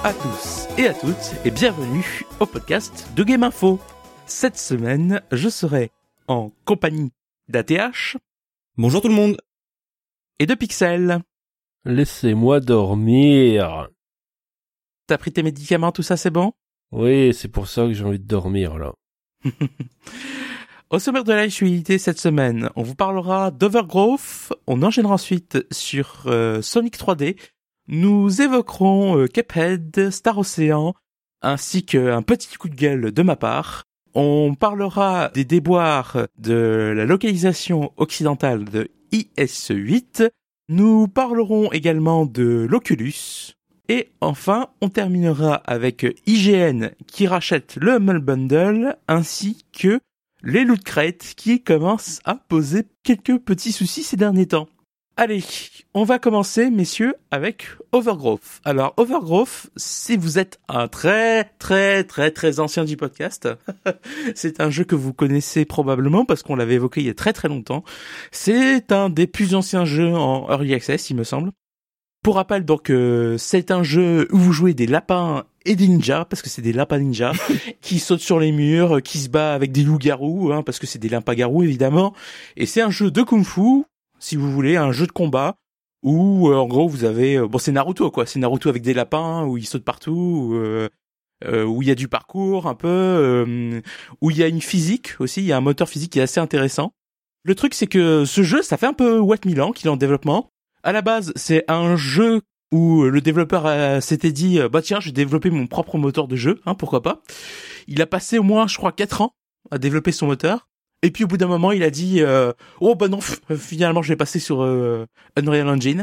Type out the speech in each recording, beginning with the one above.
à tous et à toutes et bienvenue au podcast de Game Info. Cette semaine, je serai en compagnie d'ATH. Bonjour tout le monde. Et de Pixel. Laissez-moi dormir. T'as pris tes médicaments, tout ça, c'est bon? Oui, c'est pour ça que j'ai envie de dormir, là. Au sommaire de l'actualité cette semaine, on vous parlera d'Overgrowth, on enchaînera ensuite sur Sonic 3D, nous évoquerons Cuphead, Star Ocean, ainsi qu'un petit coup de gueule de ma part. On parlera des déboires de la localisation occidentale de IS-8, nous parlerons également de l'Oculus, et enfin, on terminera avec IGN qui rachète le Humble Bundle, ainsi que les loot crates qui commencent à poser quelques petits soucis ces derniers temps. Allez, on va commencer, messieurs, avec Overgrowth. Alors, Overgrowth, si vous êtes un très ancien du podcast, c'est un jeu que vous connaissez probablement parce qu'on l'avait évoqué il y a très longtemps. C'est un des plus anciens jeux en Early Access, il me semble. Pour rappel, donc, c'est un jeu où vous jouez des lapins et des ninjas, parce que c'est des lapins ninjas, qui sautent sur les murs, qui se battent avec des loups-garous, parce que c'est des lapins-garous, évidemment. Et c'est un jeu de kung-fu, si vous voulez, un jeu de combat, où, en gros, vous avez... c'est Naruto, quoi. C'est Naruto avec des lapins, où ils sautent partout, où il y a du parcours, un peu, où il y a une physique, aussi. Il y a un moteur physique qui est assez intéressant. Le truc, c'est que ce jeu, ça fait un peu What Milan, qu'il est en développement. À la base, c'est un jeu où le développeur s'était dit tiens, je vais développer mon propre moteur de jeu, pourquoi pas. Il a passé au moins, je crois, 4 ans à développer son moteur. Et puis au bout d'un moment, il a dit finalement, je vais passer sur Unreal Engine.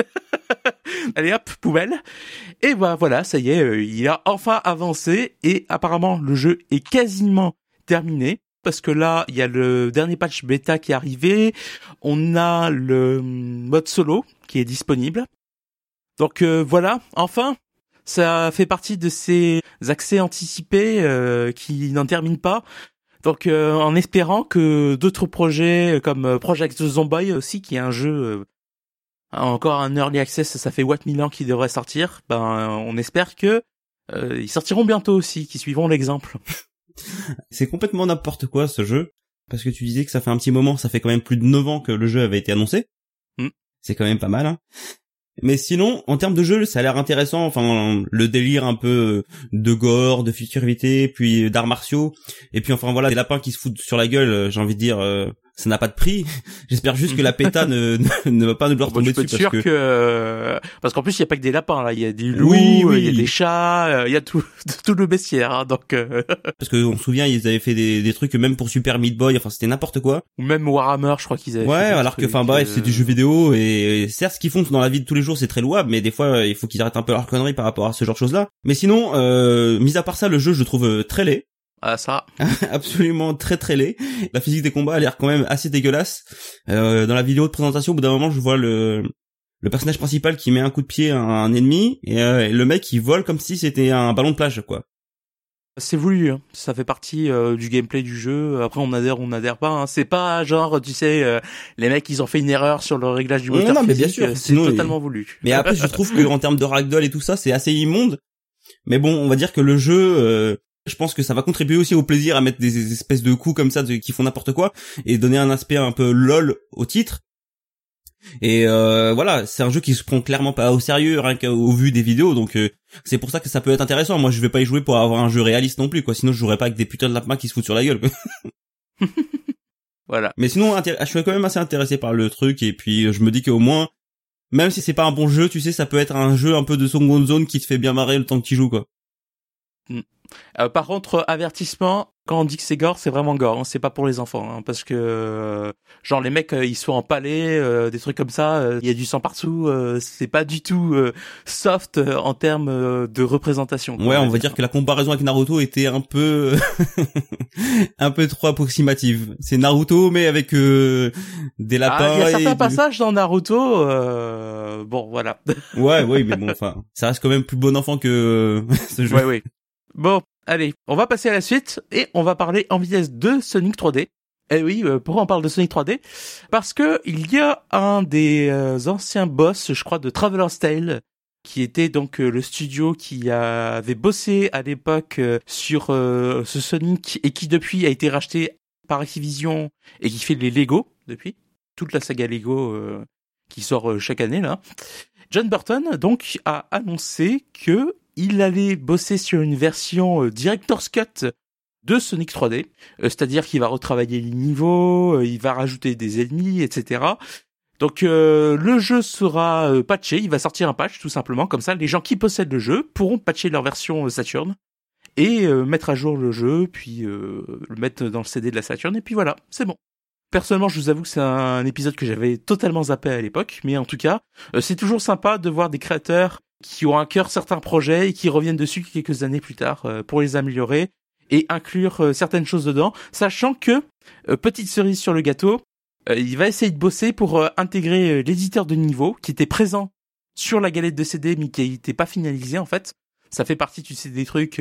Allez hop, poubelle. Et voilà, ça y est, il a enfin avancé et apparemment le jeu est quasiment terminé. Parce que là, il y a le dernier patch bêta qui est arrivé, on a le mode solo qui est disponible. Donc voilà, enfin, ça fait partie de ces accès anticipés qui n'en terminent pas. Donc en espérant que d'autres projets comme Project Zomboid aussi, qui est un jeu encore un early access, ça fait What Milan qui devrait sortir, on espère que ils sortiront bientôt aussi, qui suivront l'exemple. C'est complètement n'importe quoi ce jeu, parce que tu disais que ça fait un petit moment, ça fait quand même plus de 9 ans que le jeu avait été annoncé. C'est quand même pas mal, Mais sinon, en termes de jeu, ça a l'air intéressant, enfin, le délire un peu de gore, de futurité, puis d'arts martiaux, et puis enfin voilà, des lapins qui se foutent sur la gueule, j'ai envie de dire, ça n'a pas de prix. J'espère juste que la péta ne va pas nous leur tomber dessus. Je suis sûr parce qu'en plus il y a pas que des lapins là, il y a des loups, il y a des chats, il y a tout le bestiaire, donc. Parce que on se souvient, ils avaient fait des trucs même pour Super Meat Boy, enfin c'était n'importe quoi. Ou même Warhammer, je crois qu'ils avaient. Ouais, fait alors que enfin bref, c'est du jeu vidéo et certes ce qu'ils font dans la vie de tous les jours c'est très louable, mais des fois il faut qu'ils arrêtent un peu leur connerie par rapport à ce genre de choses là. Mais sinon, mis à part ça, le jeu je le trouve très laid. Ah ça. Absolument très laid. La physique des combats a l'air quand même assez dégueulasse. Dans la vidéo de présentation, au bout d'un moment, je vois le personnage principal qui met un coup de pied à un ennemi et le mec il vole comme si c'était un ballon de plage quoi. C'est voulu, ça fait partie du gameplay du jeu. Après on adhère pas. C'est pas genre tu sais les mecs ils ont fait une erreur sur le réglage du moteur physique. Mais bien sûr, c'est totalement voulu. Mais après je trouve que en termes de ragdoll et tout ça c'est assez immonde. Mais bon, on va dire que le jeu je pense que ça va contribuer aussi au plaisir à mettre des espèces de coups comme ça qui font n'importe quoi et donner un aspect un peu lol au titre. Et voilà, c'est un jeu qui se prend clairement pas au sérieux rien qu'au vu des vidéos, donc c'est pour ça que ça peut être intéressant. Moi je vais pas y jouer pour avoir un jeu réaliste non plus quoi, sinon je jouerais pas avec des putains de lapins qui se foutent sur la gueule quoi. Voilà. Mais sinon je suis quand même assez intéressé par le truc et puis je me dis qu'au moins même si c'est pas un bon jeu, tu sais, ça peut être un jeu un peu de seconde zone qui te fait bien marrer le temps que tu joues quoi. Par contre, avertissement, quand on dit que c'est gore, c'est vraiment gore, c'est pas pour les enfants, parce que genre les mecs ils sont empalés, des trucs comme ça, il y a du sang partout, c'est pas du tout soft en termes de représentation. Ouais, on va dire que la comparaison avec Naruto était un peu un peu trop approximative. C'est Naruto mais avec des lapins. Il y a certains passages dans Naruto, bon voilà. Ouais, mais bon, enfin, ça reste quand même plus bon enfant que ce jeu. Ouais. Bon, allez, on va passer à la suite et on va parler en vitesse de Sonic 3D. Eh oui, pourquoi on parle de Sonic 3D ? Parce que il y a un des anciens boss, je crois, de Traveler's Tale qui était donc le studio qui avait bossé à l'époque sur ce Sonic et qui depuis a été racheté par Activision et qui fait les Lego depuis, toute la saga Lego qui sort chaque année là. John Burton donc a annoncé que il allait bosser sur une version Director's Cut de Sonic 3D, c'est-à-dire qu'il va retravailler les niveaux, il va rajouter des ennemis, etc. Donc le jeu sera patché, il va sortir un patch tout simplement, comme ça les gens qui possèdent le jeu pourront patcher leur version Saturn et mettre à jour le jeu, puis le mettre dans le CD de la Saturn, et puis voilà, c'est bon. Personnellement, je vous avoue que c'est un épisode que j'avais totalement zappé à l'époque, mais en tout cas, c'est toujours sympa de voir des créateurs qui ont à cœur certains projets et qui reviennent dessus quelques années plus tard pour les améliorer et inclure certaines choses dedans, sachant que, petite cerise sur le gâteau, il va essayer de bosser pour intégrer l'éditeur de niveau qui était présent sur la galette de CD mais qui n'était pas finalisé en fait. Ça fait partie, tu sais, des trucs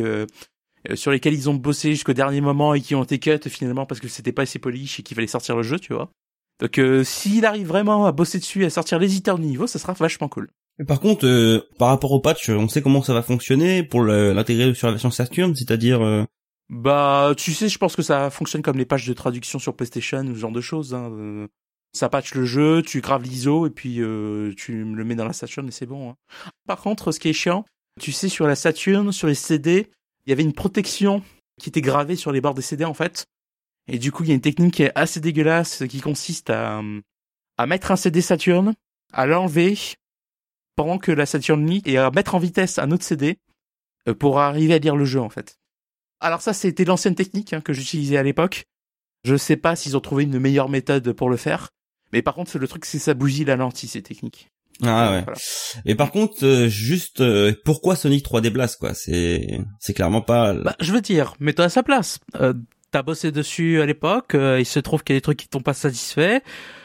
sur lesquels ils ont bossé jusqu'au dernier moment et qui ont été cut finalement parce que c'était pas assez polish et qu'il fallait sortir le jeu, tu vois. Donc s'il arrive vraiment à bosser dessus, à sortir l'éditeur de niveau, ça sera vachement cool. Et par contre, par rapport au patch, on sait comment ça va fonctionner pour l'intégrer sur la version Saturn, c'est-à-dire... Bah, tu sais, je pense que ça fonctionne comme les patchs de traduction sur PlayStation ou ce genre de choses. Hein. Ça patch le jeu, tu graves l'ISO et puis tu le mets dans la Saturn et c'est bon. Hein. Par contre, ce qui est chiant, tu sais, sur la Saturn, sur les CD, il y avait une protection qui était gravée sur les bords des CD en fait. Et du coup, il y a une technique qui est assez dégueulasse qui consiste à mettre un CD Saturn, à l'enlever pendant que la Saturn lit et à mettre en vitesse un autre CD pour arriver à lire le jeu en fait. Alors ça, c'était l'ancienne technique que j'utilisais à l'époque. Je sais pas s'ils ont trouvé une meilleure méthode pour le faire. Mais par contre, le truc, c'est ça bousille la lentille, ces techniques. Ah ouais. Voilà. Et par contre, pourquoi Sonic 3D Blast, quoi? C'est clairement pas... Bah, je veux dire, mets-toi à sa place. T'as bossé dessus à l'époque, il se trouve qu'il y a des trucs qui t'ont pas satisfait.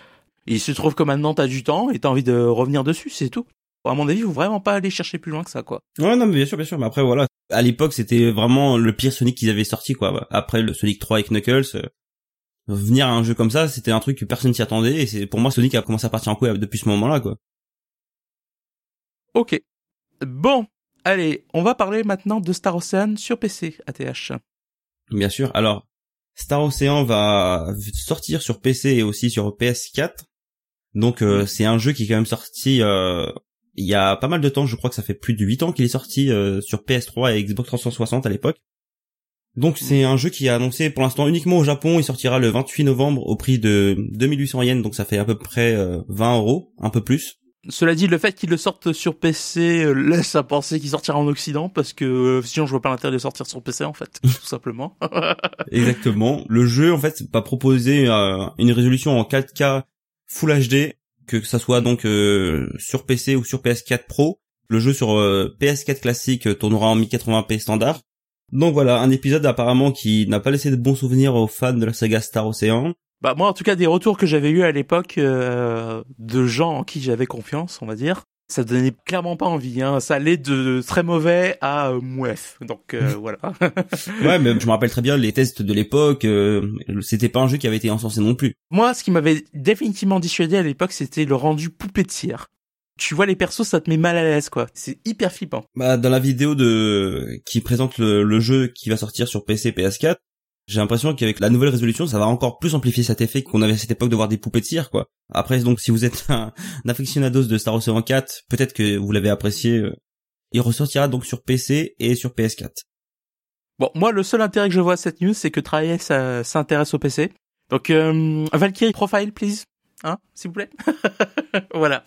Il se trouve que maintenant t'as du temps et t'as envie de revenir dessus, c'est tout. À mon avis, faut vraiment pas aller chercher plus loin que ça, quoi. Ouais, non, mais bien sûr. Mais après, voilà. À l'époque, c'était vraiment le pire Sonic qu'ils avaient sorti, quoi. Après le Sonic 3 avec Knuckles, venir à un jeu comme ça, c'était un truc que personne s'y attendait, et pour moi, Sonic a commencé à partir en couille depuis ce moment-là, quoi. Ok. Bon. Allez, on va parler maintenant de Star Ocean sur PC, ATH. Bien sûr. Alors, Star Ocean va sortir sur PC et aussi sur PS4. Donc, c'est un jeu qui est quand même sorti, il y a pas mal de temps, je crois que ça fait plus de 8 ans qu'il est sorti sur PS3 et Xbox 360 à l'époque. Donc c'est un jeu qui est annoncé pour l'instant uniquement au Japon, il sortira le 28 novembre au prix de 2800 yens, donc ça fait à peu près 20 €, un peu plus. Cela dit, le fait qu'il le sorte sur PC laisse à penser qu'il sortira en Occident, parce que sinon je vois pas l'intérêt de sortir sur PC en fait, tout simplement. Exactement. Le jeu en fait va proposer une résolution en 4K Full HD, que ça soit donc sur PC ou sur PS4 Pro. Le jeu sur PS4 classique tournera en 1080p standard. Donc voilà, un épisode apparemment qui n'a pas laissé de bons souvenirs aux fans de la saga Star Ocean. Bah moi en tout cas des retours que j'avais eu à l'époque de gens en qui j'avais confiance, on va dire, ça donnait clairement pas envie, hein. Ça allait de très mauvais à mouef. Donc voilà. Ouais, mais je me rappelle très bien les tests de l'époque, c'était pas un jeu qui avait été encensé non plus. Moi, ce qui m'avait définitivement dissuadé à l'époque, c'était le rendu poupée de cire. Tu vois les persos, ça te met mal à l'aise, quoi. C'est hyper flippant. Bah dans la vidéo qui présente le jeu qui va sortir sur PC PS4, j'ai l'impression qu'avec la nouvelle résolution, ça va encore plus amplifier cet effet qu'on avait à cette époque de voir des poupées de cire, quoi. Après, donc, si vous êtes un aficionados de Star Ocean 4, peut-être que vous l'avez apprécié. Il ressortira donc sur PC et sur PS4. Bon, moi, le seul intérêt que je vois à cette news, c'est que Trials s'intéresse au PC. Donc, Valkyrie Profile, please. Hein, s'il vous plaît. Voilà.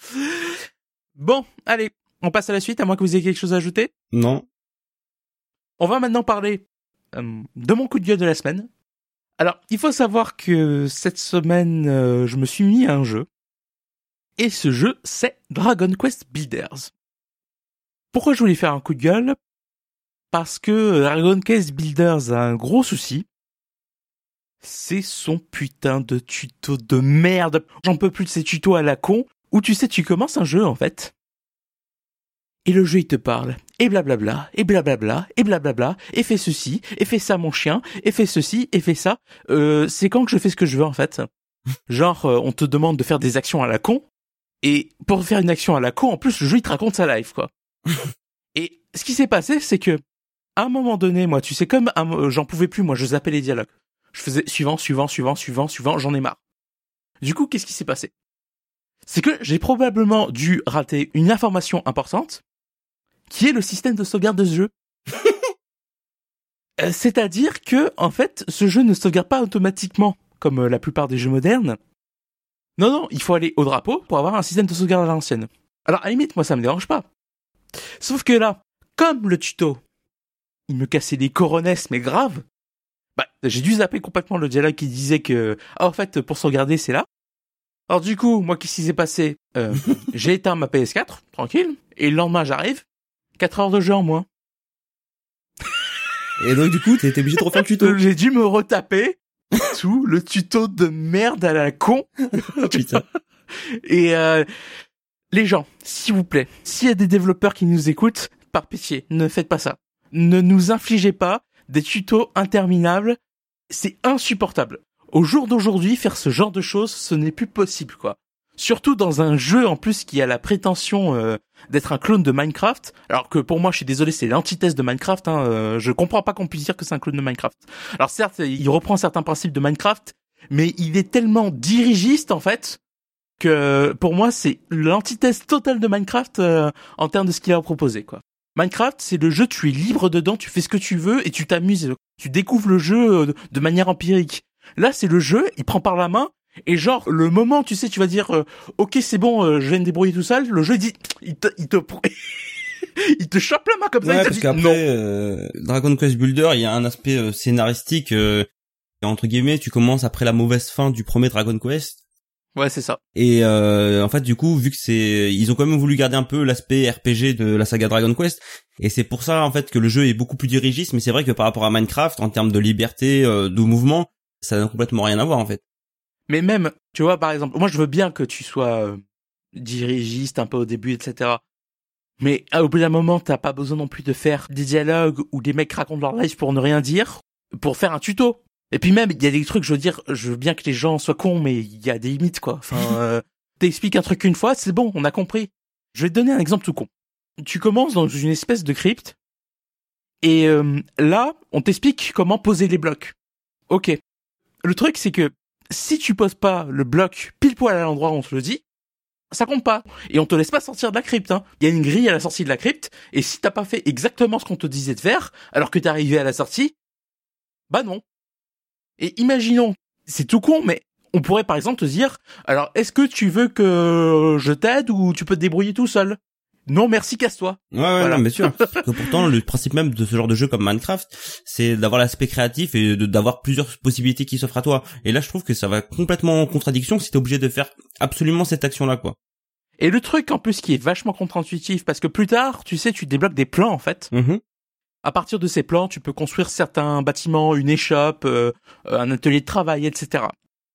Bon, allez, on passe à la suite, à moins que vous ayez quelque chose à ajouter. Non. On va maintenant parler de mon coup de gueule de la semaine. Alors, il faut savoir que cette semaine, je me suis mis à un jeu. Et ce jeu, c'est Dragon Quest Builders. Pourquoi je voulais faire un coup de gueule ? Parce que Dragon Quest Builders a un gros souci. C'est son putain de tuto de merde. J'en peux plus de ces tutos à la con, où tu sais, tu commences un jeu, en fait. Et le jeu, il te parle, et blablabla, et blablabla, et blablabla, et fais ceci, et fais ça mon chien, et fais ceci, et fais ça. C'est quand que je fais ce que je veux, en fait. Genre, on te demande de faire des actions à la con, et pour faire une action à la con, en plus, le jeu, il te raconte sa life, quoi. Et ce qui s'est passé, c'est que à un moment donné, moi, tu sais, comme j'en pouvais plus, moi, je zappais les dialogues. Je faisais suivant, j'en ai marre. Du coup, qu'est-ce qui s'est passé? C'est que j'ai probablement dû rater une information importante, qui est le système de sauvegarde de ce jeu. C'est-à-dire que, en fait, ce jeu ne sauvegarde pas automatiquement, comme la plupart des jeux modernes. Non, il faut aller au drapeau pour avoir un système de sauvegarde à l'ancienne. Alors, à la limite, moi, ça me dérange pas. Sauf que là, comme le tuto, il me cassait les coronesses, mais grave, j'ai dû zapper complètement le dialogue qui disait que, en fait, pour sauvegarder, c'est là. Alors du coup, moi, qu'est-ce qui s'est passé? J'ai éteint ma PS4, tranquille, et le lendemain, j'arrive, 4 heures de jeu en moins. Et donc, du coup, t'es obligé de refaire le tuto. J'ai dû me retaper tout le tuto de merde à la con. Putain. Et les gens, s'il vous plaît, s'il y a des développeurs qui nous écoutent, par pitié, ne faites pas ça. Ne nous infligez pas des tutos interminables. C'est insupportable. Au jour d'aujourd'hui, faire ce genre de choses, ce n'est plus possible, quoi. Surtout dans un jeu, en plus, qui a la prétention d'être un clone de Minecraft. Alors que pour moi, je suis désolé, c'est l'antithèse de Minecraft. Je comprends pas qu'on puisse dire que c'est un clone de Minecraft. Alors certes, il reprend certains principes de Minecraft, mais il est tellement dirigiste, en fait, que pour moi, c'est l'antithèse totale de Minecraft en termes de ce qu'il a proposé, quoi. Minecraft, c'est le jeu, tu es libre dedans, tu fais ce que tu veux et tu t'amuses. Tu découvres le jeu de manière empirique. Là, c'est le jeu, il prend par la main, et genre, le moment, tu sais, tu vas dire, ok, c'est bon, je vais me débrouiller tout seul, le jeu, il te il te chope la main comme ça, ouais, il te parce dit, qu'après, Dragon Quest Builder, il y a un aspect scénaristique, entre guillemets, tu commences après la mauvaise fin du premier Dragon Quest. Ouais, c'est ça. Et en fait, du coup, vu que ils ont quand même voulu garder un peu l'aspect RPG de la saga Dragon Quest, et c'est pour ça, en fait, que le jeu est beaucoup plus dirigiste, mais c'est vrai que par rapport à Minecraft, en termes de liberté, de mouvement, ça n'a complètement rien à voir, en fait. Mais même, tu vois, par exemple, moi, je veux bien que tu sois dirigiste un peu au début, etc. Mais au bout d'un moment, t'as pas besoin non plus de faire des dialogues où des mecs racontent leur life pour ne rien dire, pour faire un tuto. Et puis même, il y a des trucs, je veux bien que les gens soient cons, mais il y a des limites, quoi. Enfin, t'expliques un truc une fois, c'est bon, on a compris. Je vais te donner un exemple tout con. Tu commences dans une espèce de crypte, et là, on t'explique comment poser les blocs. Ok. Le truc, c'est que si tu poses pas le bloc pile poil à l'endroit où on te le dit, ça compte pas. Et on te laisse pas sortir de la crypte, hein. Il y a une grille à la sortie de la crypte, et si t'as pas fait exactement ce qu'on te disait de faire, alors que t'es arrivé à la sortie, bah non. Et imaginons, c'est tout con, mais on pourrait par exemple te dire, alors est-ce que tu veux que je t'aide ou tu peux te débrouiller tout seul? Non, merci, casse-toi. Ouais, Voilà. non, bien sûr. Parce que pourtant, le principe même de ce genre de jeu comme Minecraft, c'est d'avoir l'aspect créatif et d'avoir plusieurs possibilités qui s'offrent à toi. Et là, je trouve que ça va complètement en contradiction si t'es obligé de faire absolument cette action-là, quoi. Et le truc, en plus, qui est vachement contre-intuitif, parce que plus tard, tu sais, tu débloques des plans, en fait. Mm-hmm. À partir de ces plans, tu peux construire certains bâtiments, une échoppe, un atelier de travail, etc.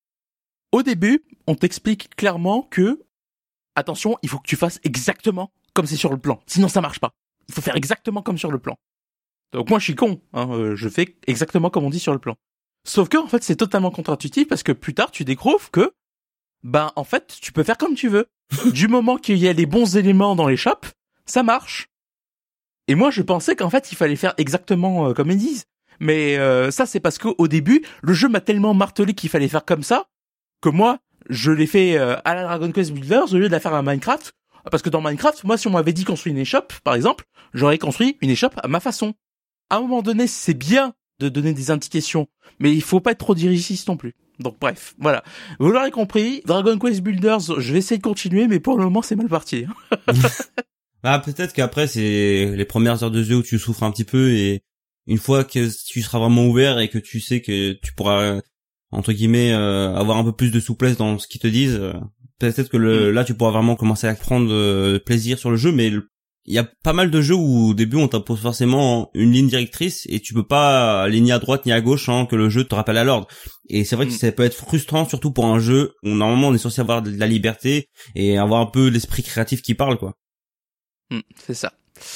Au début, on t'explique clairement que, attention, il faut que tu fasses exactement comme c'est sur le plan. Sinon, ça marche pas. Il faut faire exactement comme sur le plan. Donc moi, je suis con, hein, je fais exactement comme on dit sur le plan. Sauf que, en fait, c'est totalement contre-intuitif parce que plus tard, tu découvres que, en fait, tu peux faire comme tu veux. Du moment qu'il y a les bons éléments dans l'échoppe, ça marche. Et moi, je pensais qu'en fait, il fallait faire exactement comme ils disent. Mais ça, c'est parce qu'au début, le jeu m'a tellement martelé qu'il fallait faire comme ça, que moi, je l'ai fait à la Dragon Quest Builders au lieu de la faire à Minecraft. Parce que dans Minecraft, moi, si on m'avait dit construire une échoppe, par exemple, j'aurais construit une échoppe à ma façon. À un moment donné, c'est bien de donner des indications, mais il faut pas être trop dirigiste non plus. Donc bref, voilà. Vous l'aurez compris, Dragon Quest Builders, je vais essayer de continuer, mais pour le moment, c'est mal parti. Ah, peut-être qu'après, c'est les premières heures de jeu où tu souffres un petit peu et une fois que tu seras vraiment ouvert et que tu sais que tu pourras, entre guillemets, avoir un peu plus de souplesse dans ce qu'ils te disent, peut-être que là, tu pourras vraiment commencer à prendre plaisir sur le jeu, mais il y a pas mal de jeux où au début on t'impose forcément une ligne directrice et tu peux pas aller ni à droite ni à gauche sans que le jeu te rappelle à l'ordre. Et c'est vrai que ça peut être frustrant, surtout pour un jeu où normalement on est censé avoir de la liberté et avoir un peu l'esprit créatif qui parle, quoi. C'est ça.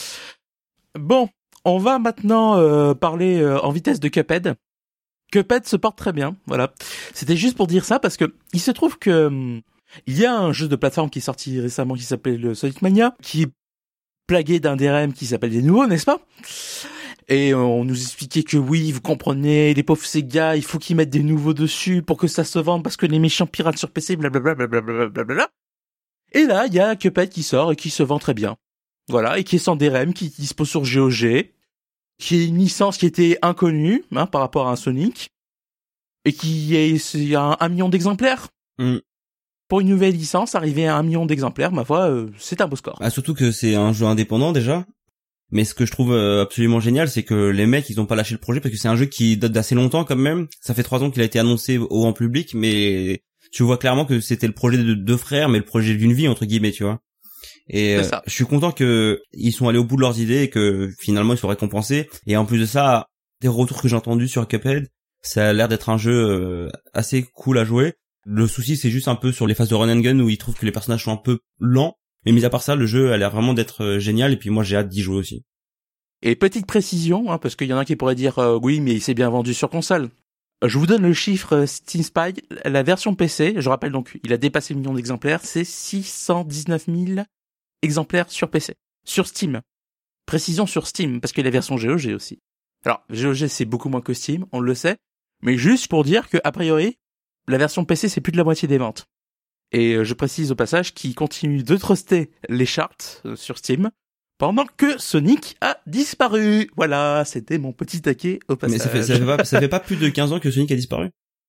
Bon, on va maintenant parler en vitesse de Cuphead. Cuphead se porte très bien, voilà. C'était juste pour dire ça parce que il se trouve que il y a un jeu de plateforme qui est sorti récemment qui s'appelle le Sonic Mania, qui est plagués d'un DRM qui s'appelle des nouveaux, n'est-ce pas? Et on nous expliquait que oui, vous comprenez, les pauvres Sega, il faut qu'ils mettent des nouveaux dessus pour que ça se vende parce que les méchants piratent sur PC, blablabla, blablabla. Et là, il y a Cuphead qui sort et qui se vend très bien. Voilà, et qui est sans DRM, qui dispose sur GOG, qui est une licence qui était inconnue, par rapport à un Sonic, et qui est à 1 million d'exemplaires. Pour une nouvelle licence, arriver à 1 million d'exemplaires, ma foi, c'est un beau score. Ah, surtout que c'est un jeu indépendant déjà. Mais ce que je trouve absolument génial, c'est que les mecs, ils ont pas lâché le projet parce que c'est un jeu qui date d'assez longtemps quand même. Ça fait 3 ans qu'il a été annoncé au grand public, mais tu vois clairement que c'était le projet de 2 frères, mais le projet d'une vie, entre guillemets, tu vois. Et je suis content que ils sont allés au bout de leurs idées et que finalement ils sont récompensés. Et en plus de ça, des retours que j'ai entendus sur Cuphead, ça a l'air d'être un jeu assez cool à jouer. Le souci, c'est juste un peu sur les phases de run and gun où ils trouvent que les personnages sont un peu lents. Mais mis à part ça, le jeu a l'air vraiment d'être génial et puis moi j'ai hâte d'y jouer aussi. Et petite précision, parce qu'il y en a qui pourraient dire oui, mais il s'est bien vendu sur console. Je vous donne le chiffre Steam Spy, la version PC, je rappelle donc, il a dépassé le million d'exemplaires, c'est 619 000 exemplaires sur PC, sur Steam. Précision sur Steam, parce qu'il y a la version GOG aussi. Alors, GOG c'est beaucoup moins que Steam, on le sait, mais juste pour dire que a priori, la version PC c'est plus de la moitié des ventes. Et je précise au passage qu'il continue de truster les charts sur Steam pendant que Sonic a disparu. Voilà, c'était mon petit taquet au passage. Mais ça fait pas plus de 15 ans que Sonic a disparu.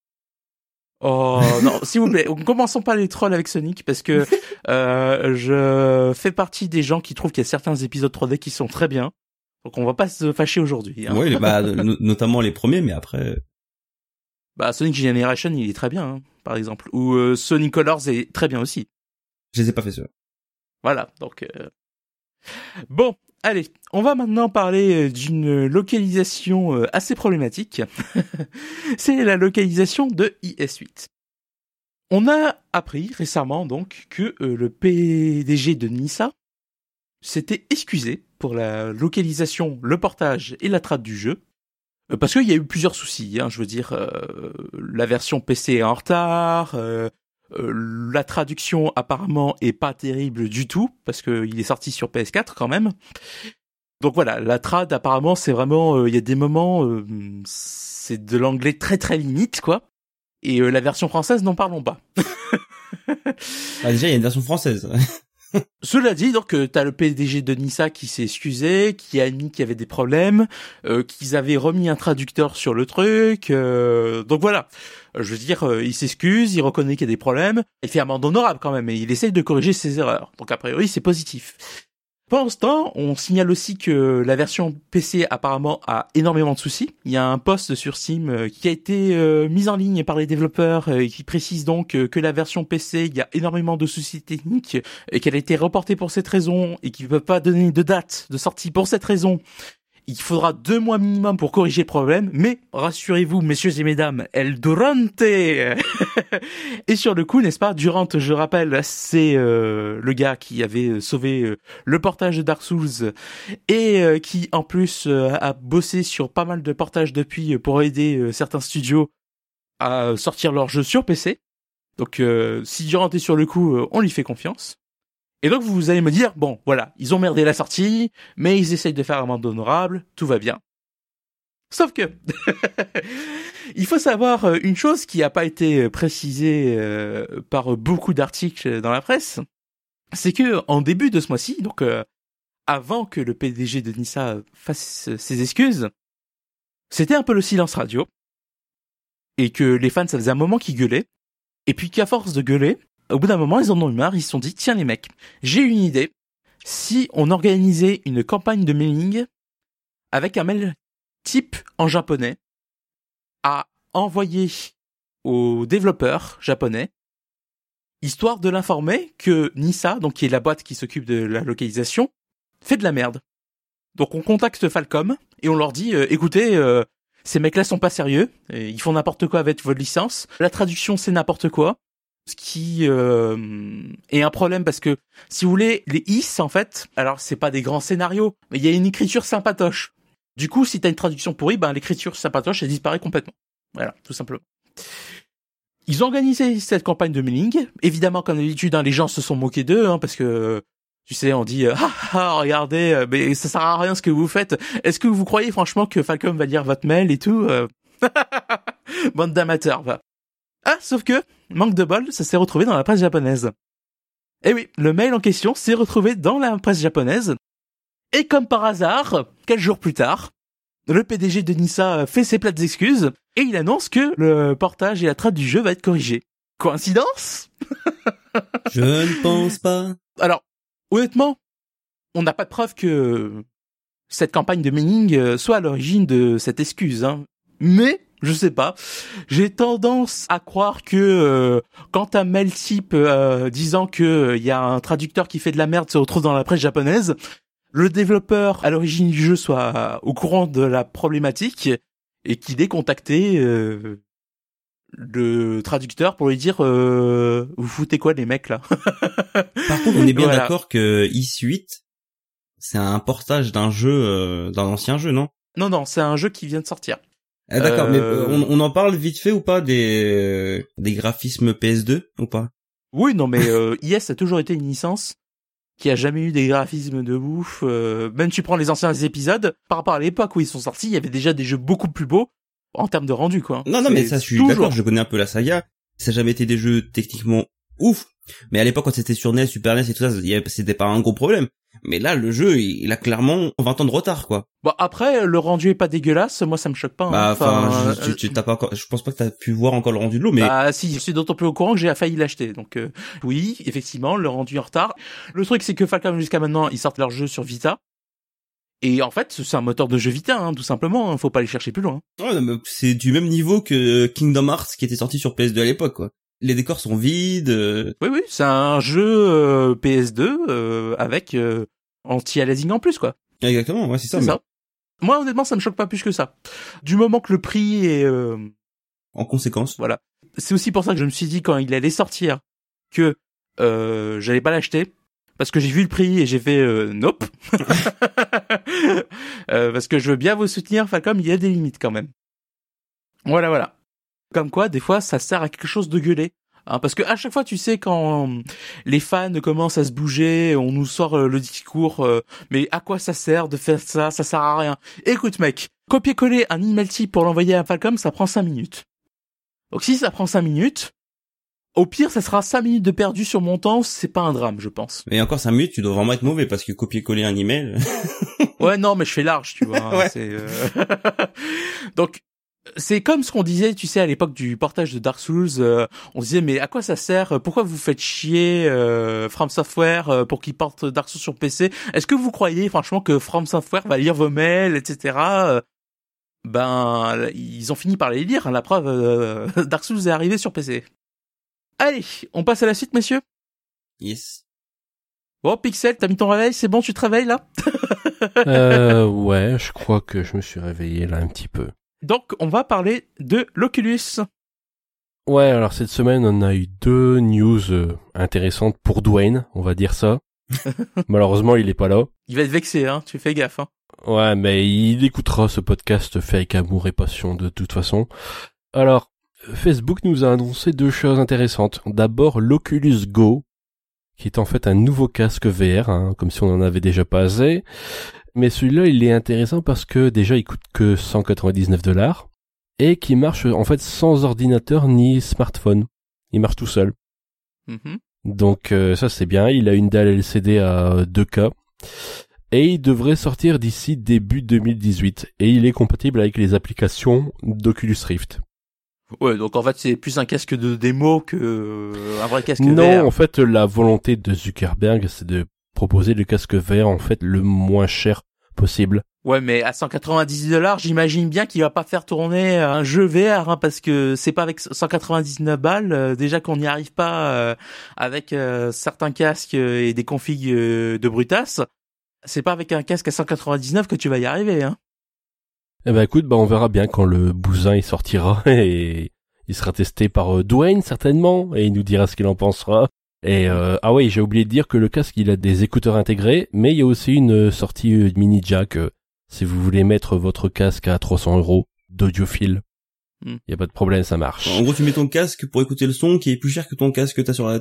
Oh non, s'il vous plaît, commençons pas les trolls avec Sonic parce que je fais partie des gens qui trouvent qu'il y a certains épisodes 3D qui sont très bien. Donc on va pas se fâcher aujourd'hui. Hein. Oui, notamment les premiers, mais après... Sonic Generation, il est très bien, par exemple. Ou Sonic Colors est très bien aussi. Je les ai pas fait ceux. Voilà, donc... Bon, allez, on va maintenant parler d'une localisation assez problématique. C'est la localisation de IS-8. On a appris récemment donc que le PDG de Nissa s'était excusé pour la localisation, le portage et la trad du jeu. Parce qu'il y a eu plusieurs soucis, je veux dire, la version PC est en retard, la traduction apparemment est pas terrible du tout, parce qu'il est sorti sur PS4 quand même. Donc voilà, la trad apparemment c'est vraiment, il y a des moments, c'est de l'anglais très très limite quoi, et la version française n'en parlons pas. Déjà il y a une version française. Cela dit, donc t'as le PDG de Nissa qui s'est excusé, qui a admis qu'il y avait des problèmes, qu'ils avaient remis un traducteur sur le truc, donc voilà. Je veux dire, il s'excuse, il reconnaît qu'il y a des problèmes, il fait amende honorable quand même, et il essaye de corriger ses erreurs. Donc a priori, c'est positif. Pendant ce temps, on signale aussi que la version PC apparemment a énormément de soucis. Il y a un post sur Steam qui a été mis en ligne par les développeurs qui précise donc que la version PC, il y a énormément de soucis techniques et qu'elle a été reportée pour cette raison et qu'ils ne peuvent pas donner de date de sortie pour cette raison. Il faudra 2 mois minimum pour corriger le problème, mais rassurez-vous, messieurs et mesdames, El Durante. Et sur le coup, n'est-ce pas, Durant, je rappelle, c'est le gars qui avait sauvé le portage de Dark Souls et qui en plus a bossé sur pas mal de portages depuis pour aider certains studios à sortir leurs jeux sur PC. Donc si Durant est sur le coup, on lui fait confiance. Et donc vous allez me dire, bon, voilà, ils ont merdé la sortie, mais ils essayent de faire amende honorable, tout va bien. Sauf que, il faut savoir une chose qui n'a pas été précisée par beaucoup d'articles dans la presse, c'est que en début de ce mois-ci, donc avant que le PDG de Nissa fasse ses excuses, c'était un peu le silence radio, et que les fans, ça faisait un moment qu'ils gueulaient, et puis qu'à force de gueuler, au bout d'un moment, ils en ont eu marre, ils se sont dit, tiens les mecs, j'ai une idée, si on organisait une campagne de mailing avec un mail type en japonais à envoyer aux développeurs japonais, histoire de l'informer que Nissa, donc qui est la boîte qui s'occupe de la localisation, fait de la merde. Donc on contacte Falcom et on leur dit, écoutez, ces mecs-là sont pas sérieux, ils font n'importe quoi avec votre licence, la traduction c'est n'importe quoi. Ce qui est un problème parce que, si vous voulez, les is, en fait, alors c'est pas des grands scénarios, mais il y a une écriture sympatoche. Du coup, si t'as une traduction pourrie, l'écriture sympatoche, elle disparaît complètement. Voilà, tout simplement. Ils ont organisé cette campagne de mailing. Évidemment, comme d'habitude, les gens se sont moqués d'eux, parce que Tu sais, on dit regardez, mais ça sert à rien ce que vous faites. Est-ce que vous croyez franchement que Falcom va lire votre mail et tout Bande d'amateurs, va. Ah, sauf que, manque de bol, ça s'est retrouvé dans la presse japonaise. Eh oui, le mail en question s'est retrouvé dans la presse japonaise. Et comme par hasard, quelques jours plus tard, le PDG de Nissa fait ses plates excuses et il annonce que le portage et la trad du jeu va être corrigé. Coïncidence ? Je ne pense pas. Alors, honnêtement, on n'a pas de preuve que cette campagne de maining soit à l'origine de cette excuse, hein. Mais, je sais pas, j'ai tendance à croire que quand un mail type disant que y a un traducteur qui fait de la merde se retrouve dans la presse japonaise, le développeur à l'origine du jeu soit au courant de la problématique et qu'il ait contacté le traducteur pour lui dire vous foutez quoi les mecs là. Par contre, on est bien d'accord que Is8, c'est un portage d'un jeu, d'un ancien jeu, non? Non, c'est un jeu qui vient de sortir. Ah d'accord, mais on en parle vite fait ou pas des graphismes PS2 ou pas? Oui, non, mais IS a toujours été une licence qui a jamais eu des graphismes de ouf. Même tu prends les anciens épisodes, par rapport à l'époque où ils sont sortis, il y avait déjà des jeux beaucoup plus beaux en termes de rendu, quoi. Non, mais ça, je suis d'accord, je connais un peu la saga. Ça n'a jamais été des jeux techniquement ouf. Mais à l'époque, quand c'était sur NES, Super NES et tout ça, c'était pas un gros problème. Mais là, le jeu, il a clairement 20 ans de retard, quoi. Bon, après, le rendu est pas dégueulasse, moi ça me choque pas. Bah, tu t'as pas encore, je pense pas que t'as pu voir encore le rendu de l'eau, mais. Ah, si, je suis d'autant plus au courant que j'ai failli l'acheter. Donc, oui, effectivement, le rendu en retard. Le truc, c'est que Falcom, jusqu'à maintenant, ils sortent leur jeu sur Vita. Et en fait, c'est un moteur de jeu Vita, hein, tout simplement, hein, faut pas aller chercher plus loin. Ouais, mais c'est du même niveau que Kingdom Hearts qui était sorti sur PS2 à l'époque, quoi. Les décors sont vides. Oui, c'est un jeu PS2 avec anti-aliasing en plus, quoi. Exactement, ouais, c'est ça. Ça. Moi, honnêtement, ça me choque pas plus que ça. Du moment que le prix est en conséquence. Voilà. C'est aussi pour ça que je me suis dit quand il allait sortir que j'allais pas l'acheter parce que j'ai vu le prix et j'ai fait nope. Parce que je veux bien vous soutenir, Falcom, il y a des limites quand même. Voilà. Comme quoi, des fois, ça sert à quelque chose de gueuler. Hein, parce que à chaque fois, tu sais, quand les fans commencent à se bouger, on nous sort le discours, mais à quoi ça sert de faire ça? Ça sert à rien. Écoute, mec, copier-coller un email type pour l'envoyer à Falcom, ça prend 5 minutes. Donc si ça prend 5 minutes, au pire, ça sera 5 minutes de perdu sur mon temps, c'est pas un drame, je pense. Mais encore 5 minutes, tu dois vraiment être mauvais, parce que copier-coller un email... Ouais, non, mais je fais large, tu vois. Ouais. C'est, Donc, c'est comme ce qu'on disait, tu sais, à l'époque du portage de Dark Souls, on disait, mais à quoi ça sert? Pourquoi vous faites chier From Software pour qu'ils portent Dark Souls sur PC? Est-ce que vous croyez, franchement, que From Software va lire vos mails, etc. Ben, ils ont fini par les lire, hein, la preuve, Dark Souls est arrivé sur PC. Allez, on passe à la suite, messieurs? Yes. Bon, Pixel, t'as mis ton réveil, c'est bon, tu te réveilles, là? Ouais, je crois que je me suis réveillé, là, un petit peu. Donc, on va parler de l'Oculus. Ouais, alors cette semaine, on a eu 2 news intéressantes pour Dwayne, on va dire ça. Malheureusement, il est pas là. Il va être vexé, hein, tu fais gaffe, hein. Ouais, mais il écoutera ce podcast fait avec amour et passion de toute façon. Alors, Facebook nous a annoncé 2 choses intéressantes. D'abord, l'Oculus Go, qui est en fait un nouveau casque VR, hein, comme si on en avait déjà pas assez. Mais celui-là, il est intéressant parce que déjà, il coûte que $199 et qui marche en fait sans ordinateur ni smartphone. Il marche tout seul. Mm-hmm. Donc ça, c'est bien. Il a une dalle LCD à 2K et il devrait sortir d'ici début 2018. Et il est compatible avec les applications d'Oculus Rift. Ouais, donc en fait, c'est plus un casque de démo que un vrai casque VR. Non, en fait, la volonté de Zuckerberg, c'est de proposer le casque VR en fait le moins cher possible. Ouais, mais à $199, j'imagine bien qu'il va pas faire tourner un jeu VR, hein, parce que c'est pas avec 199 balles, déjà qu'on n'y arrive pas avec certains casques et des configs de brutasse. C'est pas avec un casque à 199 que tu vas y arriver, hein. Eh ben écoute, on verra bien quand le bousin il sortira et il sera testé par Dwayne certainement et il nous dira ce qu'il en pensera. Et ah oui, j'ai oublié de dire que le casque il a des écouteurs intégrés, mais il y a aussi une sortie mini jack si vous voulez mettre votre casque à 300 € d'audiophile. Il y a pas de problème, ça marche. En gros, tu mets ton casque pour écouter le son qui est plus cher que ton casque que t'as sur la tête.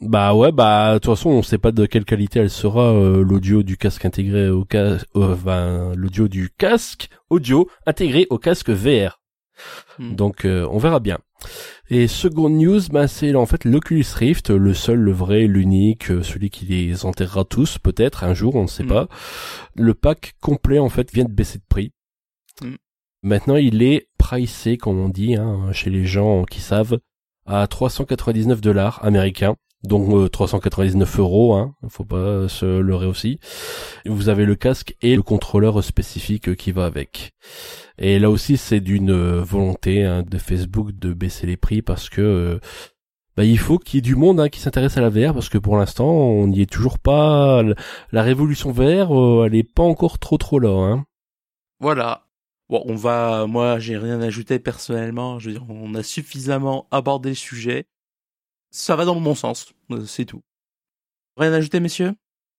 Bah ouais, de toute façon, on sait pas de quelle qualité elle sera, l'audio du casque intégré au casque, l'audio du casque audio intégré au casque VR. Donc on verra bien. Et seconde news, c'est en fait l'Oculus Rift, le seul, le vrai, l'unique, celui qui les enterrera tous peut-être un jour, on ne sait pas. Le pack complet en fait vient de baisser de prix. Maintenant il est pricé, comme on dit, chez les gens qui savent, à $399 américains. Donc 399 €, faut pas se leurrer aussi. Vous avez le casque et le contrôleur spécifique qui va avec. Et là aussi c'est d'une volonté de Facebook de baisser les prix parce que il faut qu'il y ait du monde qui s'intéresse à la VR parce que pour l'instant on n'y est toujours pas. La révolution VR elle est pas encore trop là. Voilà. Bon, moi j'ai rien à ajouter personnellement. Je veux dire, on a suffisamment abordé le sujet. Ça va dans le bon sens, c'est tout. Rien à ajouter, messieurs ?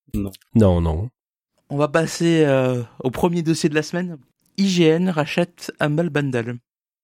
Non. On va passer au premier dossier de la semaine. IGN rachète Humble Bundle.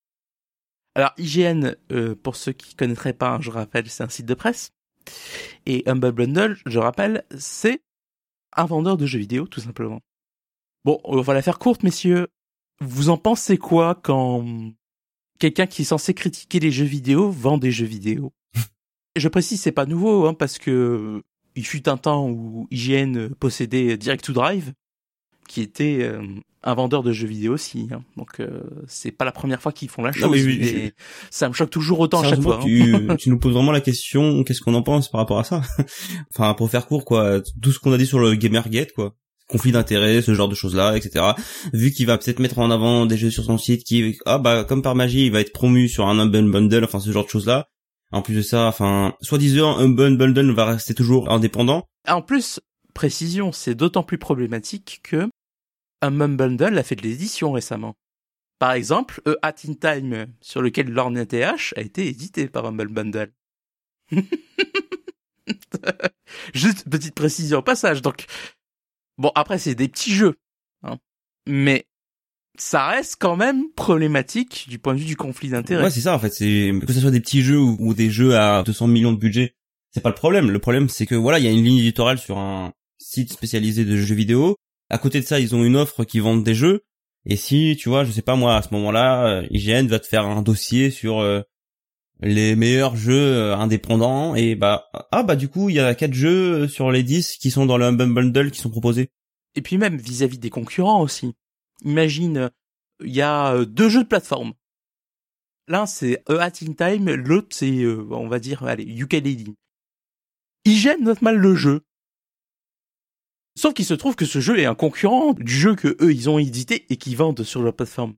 Alors, IGN, pour ceux qui connaîtraient pas, je rappelle, c'est un site de presse. Et Humble Bundle, je rappelle, c'est un vendeur de jeux vidéo, tout simplement. Bon, on va la faire courte, messieurs. Vous en pensez quoi quand quelqu'un qui est censé critiquer les jeux vidéo vend des jeux vidéo ? Je précise, c'est pas nouveau, parce que il fut un temps où IGN possédait Direct to Drive, qui était un vendeur de jeux vidéo aussi. Donc c'est pas la première fois qu'ils font la chose. Non, mais ça me choque toujours autant à chaque fois. Tu nous poses vraiment la question, qu'est-ce qu'on en pense par rapport à ça ? Enfin, pour faire court, quoi, tout ce qu'on a dit sur le Gamergate, quoi. Conflit d'intérêts, ce genre de choses-là, etc. Vu qu'il va peut-être mettre en avant des jeux sur son site comme par magie, il va être promu sur un Humble Bundle, enfin ce genre de choses-là. En plus de ça, soi-disant, un bundle va rester toujours indépendant. En plus, précision, c'est d'autant plus problématique que Humble Bundle a fait de l'édition récemment. Par exemple, Hat in Time, sur lequel Lorne TH a été édité par Humble Bundle. Juste petite précision au passage. Donc, bon, après, c'est des petits jeux. Mais ça reste quand même problématique du point de vue du conflit d'intérêts. Ouais, c'est ça, en fait. C'est que ce soit des petits jeux ou des jeux à 200 millions de budget, c'est pas le problème. Le problème, c'est que il y a une ligne éditoriale sur un site spécialisé de jeux vidéo. À côté de ça, ils ont une offre qui vend des jeux. Et si, tu vois, je sais pas moi, à ce moment-là, IGN va te faire un dossier sur les meilleurs jeux indépendants et du coup, il y a 4 jeux sur les 10 qui sont dans le Humble Bundle qui sont proposés. Et puis même vis-à-vis des concurrents aussi. Imagine, il y a 2 jeux de plateforme. L'un, c'est Hat in Time, l'autre, c'est, on va dire, Yooka-Laylee. IGN note mal le jeu. Sauf qu'il se trouve que ce jeu est un concurrent du jeu que eux, ils ont édité et qu'ils vendent sur leur plateforme.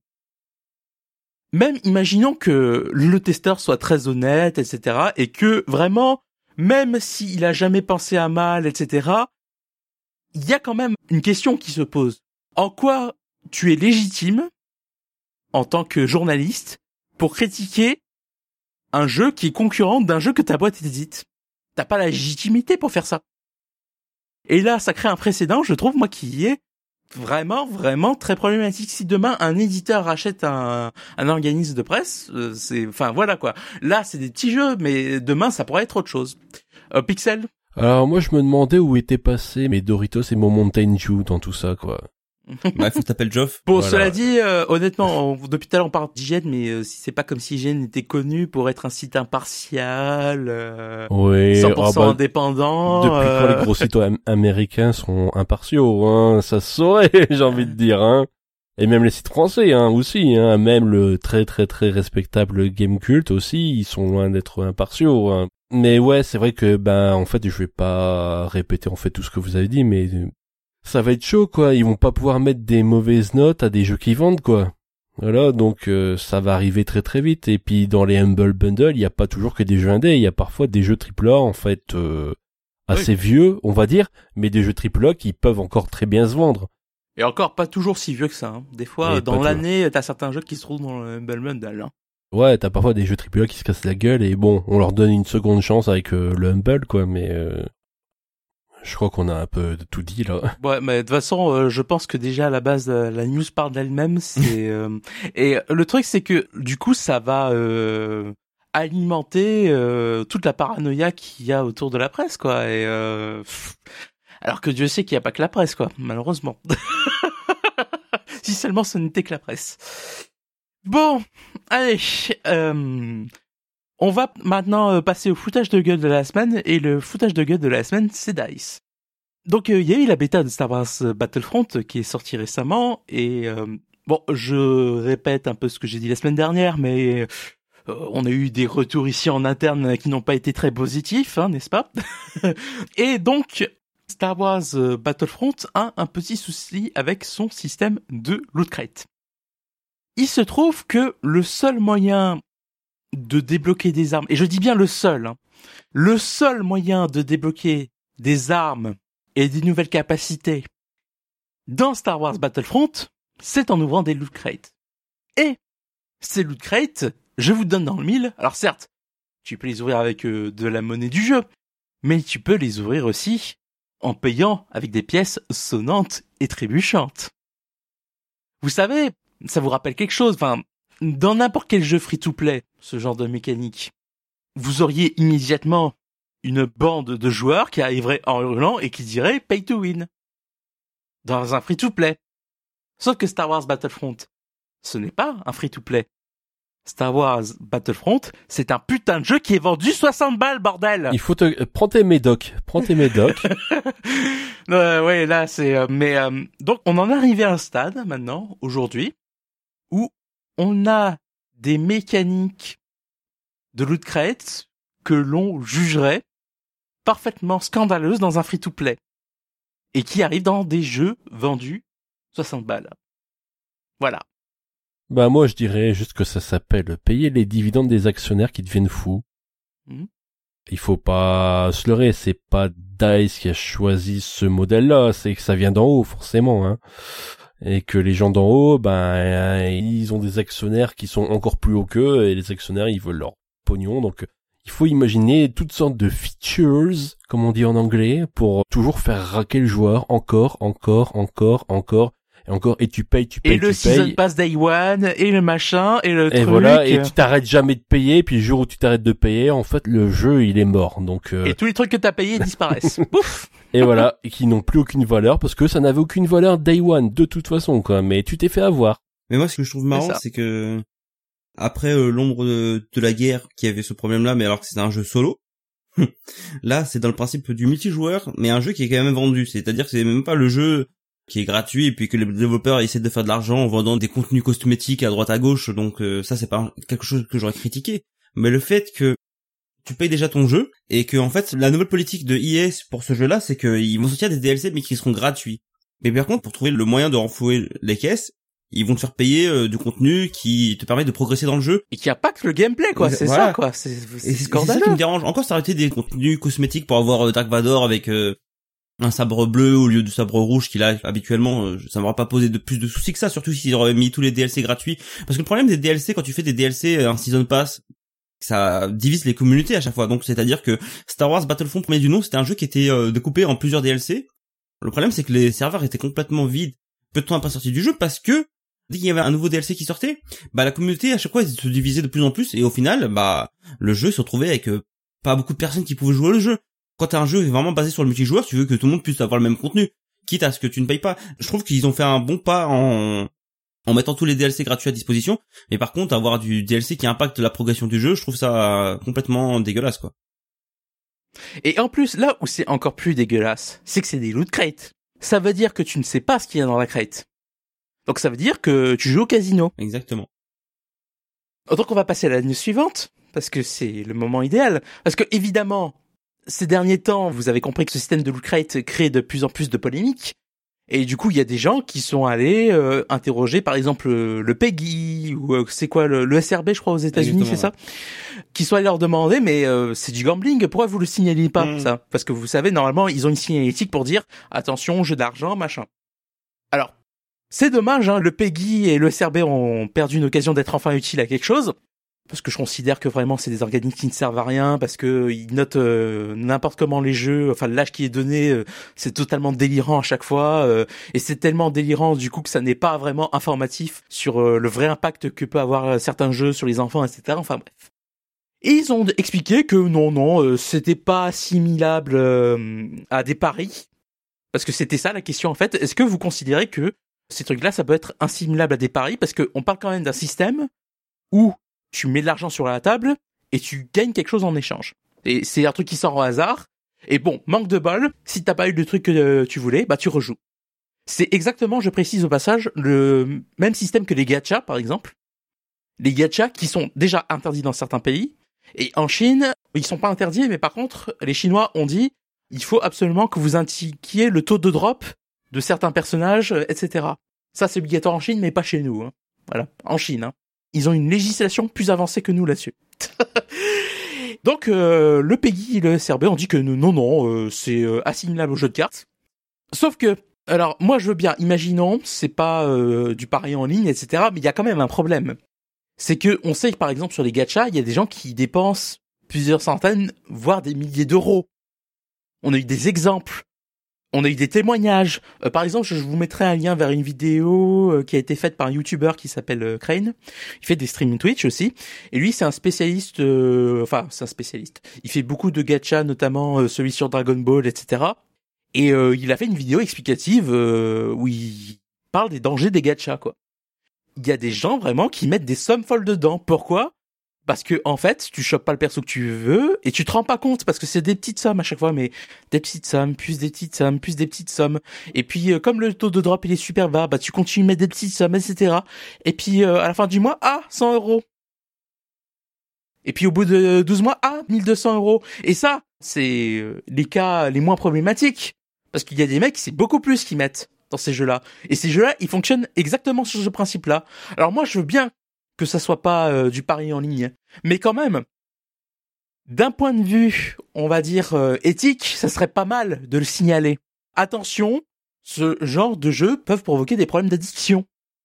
Même, imaginons que le testeur soit très honnête, etc., et que, vraiment, même s'il a jamais pensé à mal, etc., il y a quand même une question qui se pose. En quoi tu es légitime, en tant que journaliste, pour critiquer un jeu qui est concurrent d'un jeu que ta boîte édite? T'as pas la légitimité pour faire ça. Et là, ça crée un précédent, je trouve, moi, qui est vraiment, vraiment très problématique. Si demain, un éditeur rachète un organisme de presse, voilà, quoi. Là, c'est des petits jeux, mais demain, ça pourrait être autre chose. Pixel? Alors, moi, je me demandais où étaient passés mes Doritos et mon Mountain Dew dans tout ça, quoi. Il faut que t'appelles Geoff. Bon, cela dit, honnêtement, depuis tout à l'heure on parle d'IGN, mais si c'est pas comme si IGN était connu pour être un site impartial, 100% indépendant. Depuis quand les gros sites américains sont impartiaux, ça se saurait, j'ai envie de dire, Et même les sites français, aussi, même le très très très respectable Gamecult aussi, ils sont loin d'être impartiaux, Mais ouais, c'est vrai que, en fait, je vais pas répéter en fait tout ce que vous avez dit, mais ça va être chaud, quoi. Ils vont pas pouvoir mettre des mauvaises notes à des jeux qui vendent, quoi. Voilà, donc ça va arriver très très vite. Et puis dans les Humble Bundle, il y a pas toujours que des jeux indés. Il y a parfois des jeux AAA, en fait, assez vieux, on va dire, mais des jeux AAA qui peuvent encore très bien se vendre. Et encore pas toujours si vieux que ça. Des fois, dans l'année, t'as certains jeux qui se trouvent dans le Humble Bundle. Ouais, t'as parfois des jeux AAA qui se cassent la gueule et bon, on leur donne une seconde chance avec le Humble, quoi, mais... Je crois qu'on a un peu tout dit là. Ouais, mais de toute façon, je pense que déjà à la base la news parle d'elle-même. Et le truc c'est que du coup ça va alimenter toute la paranoïa qu'il y a autour de la presse, quoi. Et alors que Dieu sait qu'il n'y a pas que la presse, quoi, malheureusement. Si seulement ce n'était que la presse. Bon, allez, on va maintenant passer au foutage de gueule de la semaine, et le foutage de gueule de la semaine, c'est DICE. Donc il y a eu la bêta de Star Wars Battlefront qui est sortie récemment, et bon, je répète un peu ce que j'ai dit la semaine dernière, mais on a eu des retours ici en interne qui n'ont pas été très positifs, hein, n'est-ce pas? Et donc, Star Wars Battlefront a un petit souci avec son système de loot crate. Il se trouve que le seul moyen de débloquer des armes, et je dis bien le seul moyen de débloquer des armes et des nouvelles capacités dans Star Wars Battlefront, c'est en ouvrant des loot crates. Et ces loot crates, je vous donne dans le mille. Alors certes, tu peux les ouvrir avec de la monnaie du jeu, mais tu peux les ouvrir aussi en payant avec des pièces sonnantes et trébuchantes. Vous savez, ça vous rappelle quelque chose, enfin, dans n'importe quel jeu free-to-play, ce genre de mécanique, vous auriez immédiatement une bande de joueurs qui arriverait en hurlant et qui dirait « pay to win » dans un free-to-play. Sauf que Star Wars Battlefront, ce n'est pas un free-to-play. Star Wars Battlefront, c'est un putain de jeu qui est vendu 60 balles, bordel. Il faut prends tes médocs. Ouais, là c'est donc on en est arrivé à un stade maintenant aujourd'hui où on a des mécaniques de loot crate que l'on jugerait parfaitement scandaleuses dans un free-to-play et qui arrivent dans des jeux vendus 60 balles. Voilà. Bah moi je dirais juste que ça s'appelle payer les dividendes des actionnaires qui deviennent fous. Il faut pas se leurrer, c'est pas DICE qui a choisi ce modèle-là, c'est que ça vient d'en haut forcément, hein. Et que les gens d'en haut, ils ont des actionnaires qui sont encore plus hauts qu'eux, et les actionnaires ils veulent leur pognon, donc il faut imaginer toutes sortes de features, comme on dit en anglais, pour toujours faire raquer le joueur encore, et tu payes. Et le Season Pass Day One, et le machin, et le truc. Et voilà, et tu t'arrêtes jamais de payer, puis le jour où tu t'arrêtes de payer, en fait, le jeu, il est mort, donc Et tous les trucs que t'as payés disparaissent. Pouf! Et voilà, et qui n'ont plus aucune valeur, parce que ça n'avait aucune valeur Day One, de toute façon, quoi, mais tu t'es fait avoir. Mais moi, ce que je trouve marrant, c'est que, après l'ombre de la guerre qui avait ce problème-là, mais alors que c'était un jeu solo, là, c'est dans le principe du multijoueur, mais un jeu qui est quand même vendu. C'est-à-dire que c'est même pas le jeu qui est gratuit et puis que les développeurs essaient de faire de l'argent en vendant des contenus cosmétiques à droite à gauche, donc ça c'est pas quelque chose que j'aurais critiqué, mais le fait que tu payes déjà ton jeu et que en fait la nouvelle politique de EA pour ce jeu-là, c'est qu'ils vont sortir des DLC mais qui seront gratuits. Mais par contre, pour trouver le moyen de renflouer les caisses, ils vont te faire payer du contenu qui te permet de progresser dans le jeu. Et qui impacte le gameplay, quoi. C'est voilà. Ça, quoi. C'est scandaleux. C'est ça qui me dérange. Encore, ça aurait été des contenus cosmétiques pour avoir Dark Vador avec un sabre bleu au lieu du sabre rouge qu'il a habituellement. Ça m'aurait pas posé de plus de soucis que ça, surtout s'ils auraient mis tous les DLC gratuits. Parce que le problème des DLC, quand tu fais des DLC, un Season Pass, ça divise les communautés à chaque fois. Donc, c'est-à-dire que Star Wars Battlefront, premier du nom, c'était un jeu qui était découpé en plusieurs DLC. Le problème, c'est que les serveurs étaient complètement vides peu de temps après la sortie du jeu parce que dès qu'il y avait un nouveau DLC qui sortait, la communauté à chaque fois elle se divisait de plus en plus et au final, le jeu se retrouvait avec pas beaucoup de personnes qui pouvaient jouer le jeu. Quand t'as un jeu vraiment basé sur le multijoueur, tu veux que tout le monde puisse avoir le même contenu, quitte à ce que tu ne payes pas. Je trouve qu'ils ont fait un bon pas en mettant tous les DLC gratuits à disposition, mais par contre avoir du DLC qui impacte la progression du jeu, je trouve ça complètement dégueulasse, quoi. Et en plus, là où c'est encore plus dégueulasse, c'est que c'est des loot crates. Ça veut dire que tu ne sais pas ce qu'il y a dans la crate. Donc ça veut dire que tu joues au casino. Exactement. Donc on va passer à la news suivante, parce que c'est le moment idéal. Parce que évidemment, ces derniers temps, vous avez compris que ce système de loot crate crée de plus en plus de polémiques. Et du coup, il y a des gens qui sont allés interroger, par exemple, le PEGI, ou c'est quoi, le SRB, je crois, aux États-Unis, c'est ça, qui sont allés leur demander, mais c'est du gambling, pourquoi vous le signalez pas, ça? Parce que vous savez, normalement, ils ont une signalétique pour dire, attention, jeu d'argent, machin. Alors, c'est dommage, hein, le PEGI et le SRB ont perdu une occasion d'être enfin utiles à quelque chose. Parce que je considère que vraiment c'est des organismes qui ne servent à rien, parce que ils notent n'importe comment les jeux, enfin l'âge qui est donné, c'est totalement délirant à chaque fois, et c'est tellement délirant du coup que ça n'est pas vraiment informatif sur le vrai impact que peut avoir certains jeux sur les enfants, etc. Enfin bref. Et ils ont expliqué que non, c'était pas assimilable à des paris. Parce que c'était ça la question en fait. Est-ce que vous considérez que ces trucs-là, ça peut être assimilable à des paris? Parce qu'on parle quand même d'un système où tu mets de l'argent sur la table et tu gagnes quelque chose en échange. Et c'est un truc qui sort au hasard. Et bon, manque de bol, si t'as pas eu le truc que tu voulais, bah tu rejoues. C'est exactement, je précise au passage, le même système que les gachas, par exemple. Les gachas qui sont déjà interdits dans certains pays. Et en Chine, ils sont pas interdits, mais par contre, les Chinois ont dit, il faut absolument que vous indiquiez le taux de drop de certains personnages, etc. Ça, c'est obligatoire en Chine, mais pas chez nous. Hein. Voilà, en Chine. Hein. Ils ont une législation plus avancée que nous là-dessus. Donc, le PEGI et le SRB ont dit que non, c'est assimilable au jeu de cartes. Sauf que, alors, moi, je veux bien, imaginons, c'est pas du pari en ligne, etc., mais il y a quand même un problème. C'est que, on sait que, par exemple, sur les gachas, il y a des gens qui dépensent plusieurs centaines, voire des milliers d'euros. On a eu des exemples. On a eu des témoignages. Par exemple, je vous mettrai un lien vers une vidéo qui a été faite par un YouTuber qui s'appelle Crane. Il fait des streaming Twitch aussi. Et lui, c'est un spécialiste. C'est un spécialiste. Il fait beaucoup de gachas, notamment celui sur Dragon Ball, etc. Et il a fait une vidéo explicative où il parle des dangers des gachas, quoi. Il y a des gens vraiment qui mettent des sommes folles dedans. Pourquoi ? Parce que en fait, tu chopes pas le perso que tu veux et tu te rends pas compte parce que c'est des petites sommes à chaque fois, mais des petites sommes, plus des petites sommes, plus des petites sommes. Et puis comme le taux de drop il est super bas, bah tu continues à mettre des petites sommes, etc. Et puis à la fin du mois, 100 €. Et puis au bout de 12 mois, 1200 €. Et ça, c'est les cas les moins problématiques parce qu'il y a des mecs, c'est beaucoup plus qu'ils mettent dans ces jeux-là. Et ces jeux-là, ils fonctionnent exactement sur ce principe-là. Alors moi, je veux bien que ça soit pas du pari en ligne. Mais quand même, d'un point de vue, on va dire, éthique, ça serait pas mal de le signaler. Attention, ce genre de jeux peuvent provoquer des problèmes d'addiction.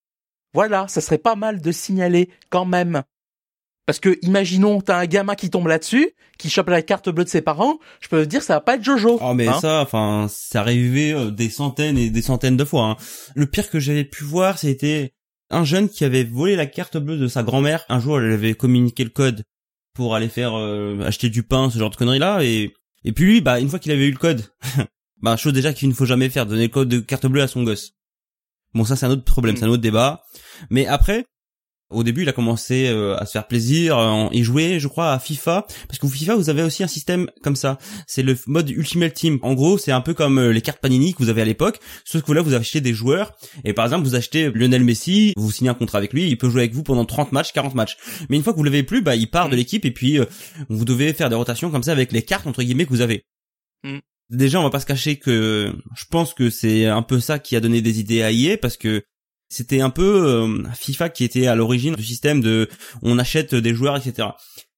Voilà, ça serait pas mal de signaler quand même. Parce que, imaginons, t'as un gamin qui tombe là-dessus, qui chope la carte bleue de ses parents, je peux te dire, ça va pas être Jojo. Oh, mais ça, c'est arrivé des centaines et des centaines de fois. Hein. Le pire que j'avais pu voir, c'était un jeune qui avait volé la carte bleue de sa grand-mère. Un jour, elle avait communiqué le code pour aller faire acheter du pain, ce genre de conneries là. Et puis lui, bah une fois qu'il avait eu le code, chose déjà qu'il ne faut jamais faire, donner le code de carte bleue à son gosse. Bon, ça c'est un autre problème, c'est un autre débat. Mais après, au début, il a commencé à se faire plaisir, il jouait, je crois, à FIFA, parce que FIFA, vous avez aussi un système comme ça. C'est le mode Ultimate Team. En gros, c'est un peu comme les cartes Panini que vous avez à l'époque, sauf que là, vous achetez des joueurs, et par exemple, vous achetez Lionel Messi, vous signez un contrat avec lui, il peut jouer avec vous pendant 30 matchs, 40 matchs. Mais une fois que vous l'avez plus, bah, il part de l'équipe, et puis vous devez faire des rotations comme ça avec les cartes, entre guillemets, que vous avez. Déjà, on va pas se cacher que je pense que c'est un peu ça qui a donné des idées à EA, parce que c'était un peu FIFA qui était à l'origine du système de on achète des joueurs, etc.